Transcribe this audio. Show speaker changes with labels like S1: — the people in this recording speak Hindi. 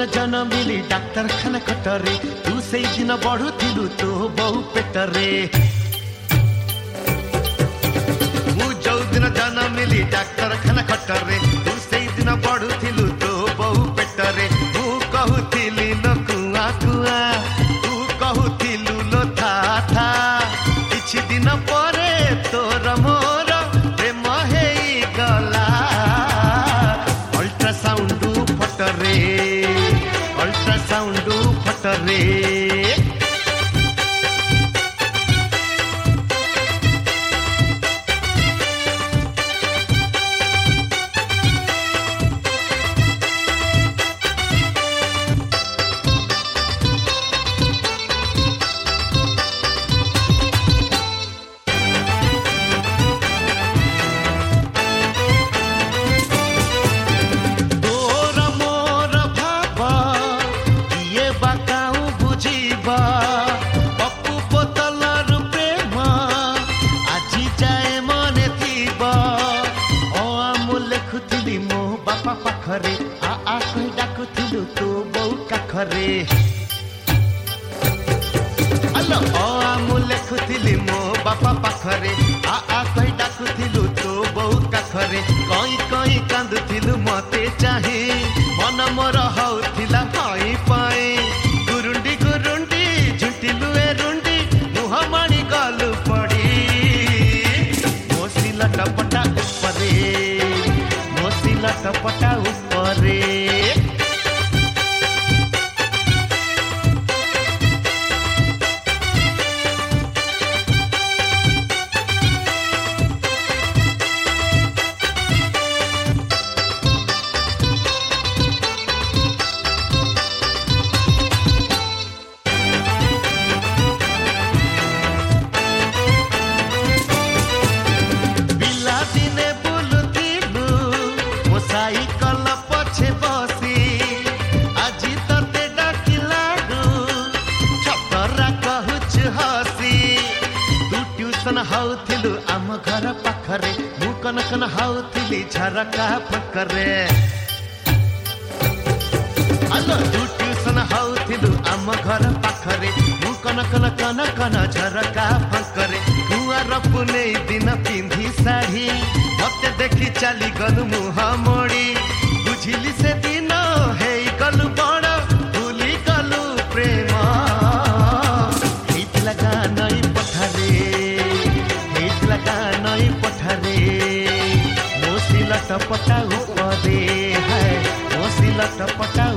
S1: जनमिली डाक्तरखाना खटरे तू से दिन बढ़ुथिलु तो बहु पेटरे मु जो दिन जनमिली डाक्तरखाना खटरे तू से दिन बढ़ुथिलु तो बहु पेटरे मु कहूथिली न कुआ कुआ तू कहूथिलु लो था था किछि दिन परे तोर मोर प्रेम हेई गला अल्ट्रासाउंड फटरे अल्ट्रासाउंड फटरे पाखरे आ कही डाकुथिलु तो बहु काखरे अलो आ मु लेखुथिली मो बापा पाखरे आ कही डाकुथिलु तो बहु काखरे कई कई कांदुथिलु मते चाहे मन मोर हउथिला पाई पाई गुरुंडी गुरुंडी झुंटिलु ए रुंडी मुह माणी गलु पड़ी मोसी लटपटा उपरे मोसी लटपटा उपरे साइकल पछे बसी आजी तते डाकिलाडू छतरा कहूच हसी तू ट्यूशन हाउथिलु आम घर पाखरे मु कन कन हाउथिली झरका पकरे अलो तू ट्यूशन हाउथिलु आम घर पाखरे मु कन कन कन कन झरका पकरे कुआर पुने दिन पिंधी साड़ी मते देखी चली गलु मुहा मोड़ी बुझिली से दिन हे गलु बड़ भूली गलु प्रेम हित लगा नई पठारे हित लगा नई पठारे मोसी लटपटा उपरे है मोसी लटपटा